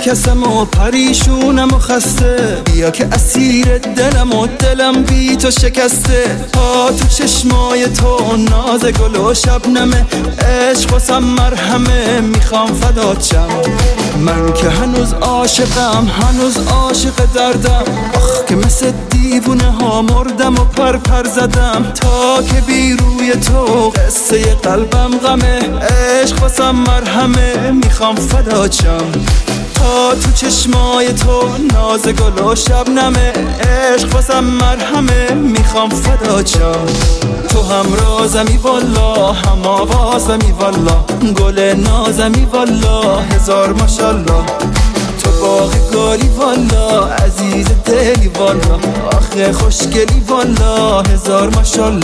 کسم و پریشونم و خسته، بیا که اسیر دلم و دلم بی تو شکسته. تا تو چشمای تو ناز گل و شبنمه، عشق واسم مرهمه، میخوام فدات شم. من که هنوز عاشقم، هنوز عاشق دردم، آخ که مثل دیوونه ها مردم و پر زدم. تا که بی روی تو قصه قلبم غمه، عشق واسم مرهمه، میخوام فدات شم. تا تو چشمای تو ناز گل و شبنمه، عشق واسم مرهمه، میخوام فدات شم. تو هم رازمی والا، هم آوازمی والا، گل نازمی والا، هزار ماشالله. تو باغ گلی والا، عزیز دلی والا، آخه خوشگلی والا، هزار ماشالله.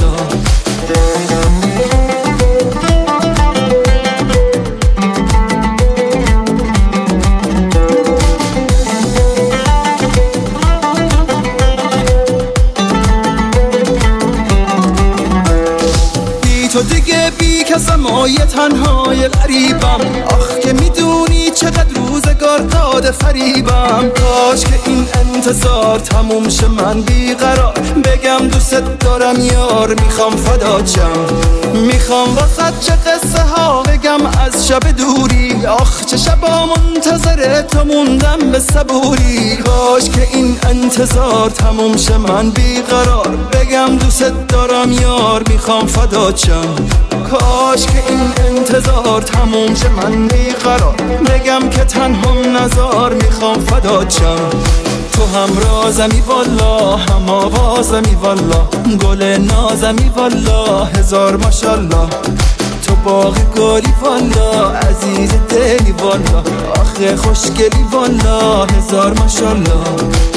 تو دیگه بی کسم و یه تنهای غریبم، آخ که میدونی چقدر روزگار داده فریبم. کاش که این انتظار تموم شه، من بیقرار بگم دوست دارم یار، میخوام فدات شم. میخوام واسه چه قصه ها بگم از شب دوری، آخ چه شبا منتظر تو موندم به صبوری. کاش که این انتظار تموم شه، من بیقرار بگم دوست دارم یار، میخوام فدات شم. کاش که این انتظار تموم شه، من بیقرار بگم که تنهام نزار، میخوام فدات شم. تو هم رازمی والا، هم آوازمی والا، گل نازمی والا، هزار ماشالله. تو باغ گلی والا، عزیز دلی والا، آخه خوشگلی والا، هزار ماشالله.